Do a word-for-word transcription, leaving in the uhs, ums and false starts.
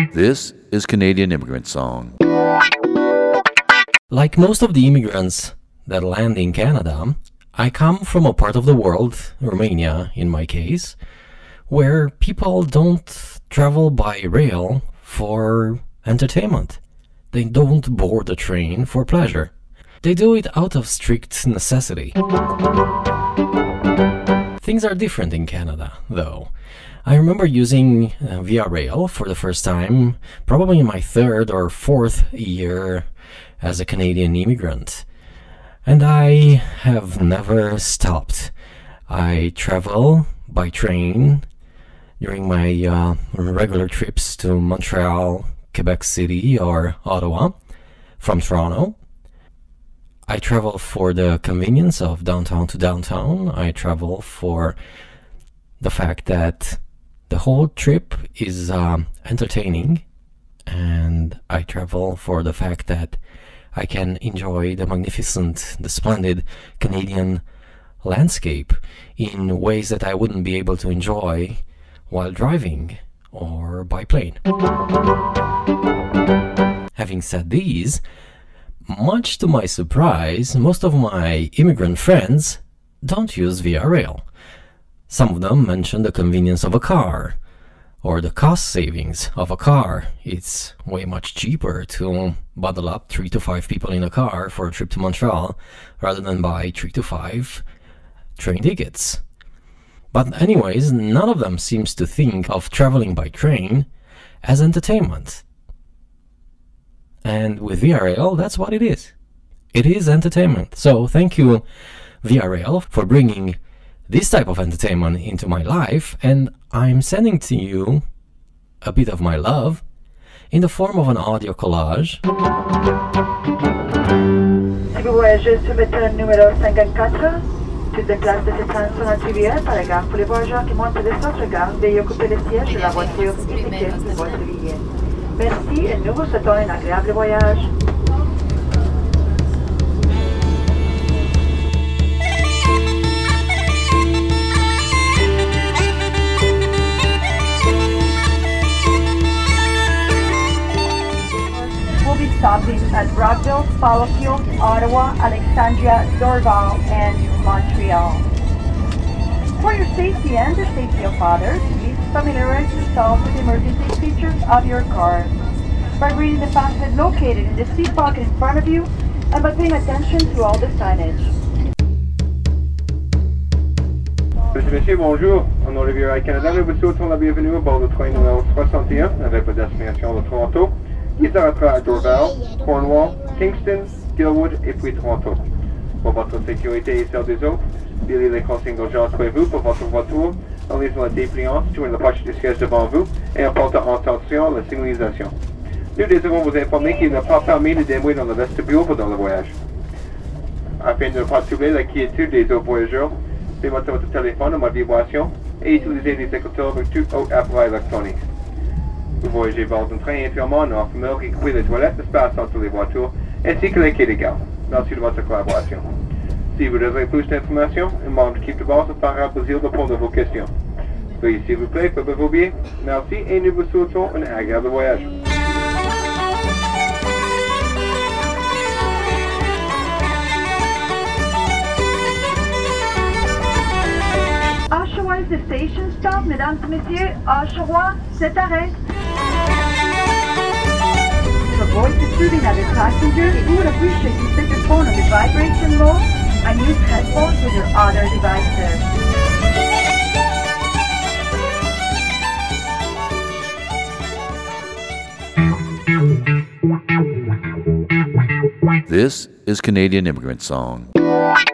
This is Canadian Immigrant Song. Like most of the immigrants that land in Canada, I come from a part of the world, Romania in my case, where people don't travel by rail for entertainment. They don't board a train for pleasure. They do it out of strict necessity. Things are different in Canada, though. I remember using uh, Via Rail for the first time, probably in my third or fourth year as a Canadian immigrant. And I have never stopped. I travel by train during my uh, regular trips to Montreal, Quebec City, or Ottawa from Toronto. I travel for the convenience of downtown to downtown. I travel for the fact that the whole trip is um, entertaining, and I travel for the fact that I can enjoy the magnificent, the splendid Canadian landscape in ways that I wouldn't be able to enjoy while driving or by plane. Having said these, much to my surprise, most of my immigrant friends don't use Via Rail. Some of them mention the convenience of a car or the cost savings of a car. It's way much cheaper to bundle up three to five people in a car for a trip to Montreal rather than buy three to five train tickets. But anyways, none of them seems to think of traveling by train as entertainment. And with Via Rail, that's what it is. It is entertainment. So thank you, Via Rail, for bringing this type of entertainment into my life, and I'm sending to you a bit of my love in the form of an audio collage. Si vous voyagez sur méthode numéro cinquante-quatre, tu te déplaces de cette train sur un trivial par la gare pour les voyageurs qui montent de l'autre gare, veuillez occuper le siège de la voiture indiquée sur votre billet. Merci et nous vous souhaitons un agréable voyage. We'll be stopping at Brockville, Fallowfield, Ottawa, Alexandria, Dorval, and Montreal. For your safety and the safety of others, please familiarize yourself with the emergency features of your car by reading the pamphlet located in the seat pocket in front of you and by paying attention to all the signage. Monsieur, Monsieur, bonjour. Au nom de Via Rail Canada, nous vous souhaitons la bienvenue à bord du train numéro soixante et un avec la destination de Toronto, qui s'arrêtera à Dorval, Cornwall, Kingston, Gilwood et puis Toronto. Pour votre sécurité et celle des autres, veuillez les consignes d'urgence prévues pour votre voiture en lisant la dépliance sur la poche du siège devant vous et en portant attention à la signalisation. Nous désirons vous informer qu'il n'est pas permis de démouiller dans le vestibule pendant le voyage. Afin de ne pas troubler la quiétude des autres voyageurs, mettez votre téléphone en mode vibration et utilisez les écouteurs avec tout autre appareil électronique. Vous voyagez bord d'un train entièrement en fumeur qui couvre les toilettes, l'espace entre les voitures, ainsi que les quais de gare. Merci de votre collaboration. Si vous désirez plus d'informations, un membre de l'équipe de bord se fera plaisir de répondre à vos questions. Veuillez s'il vous plaît payer vos billets. Merci et nous vous souhaitons un agréable voyage. Oshawa is the station stop, mesdames et messieurs. Oshawa, c'est arrêt. To avoid disturbing other passengers, we would appreciate you set your phone on the vibration mode and use headphones with your other devices. This is Canadian Immigrant Song.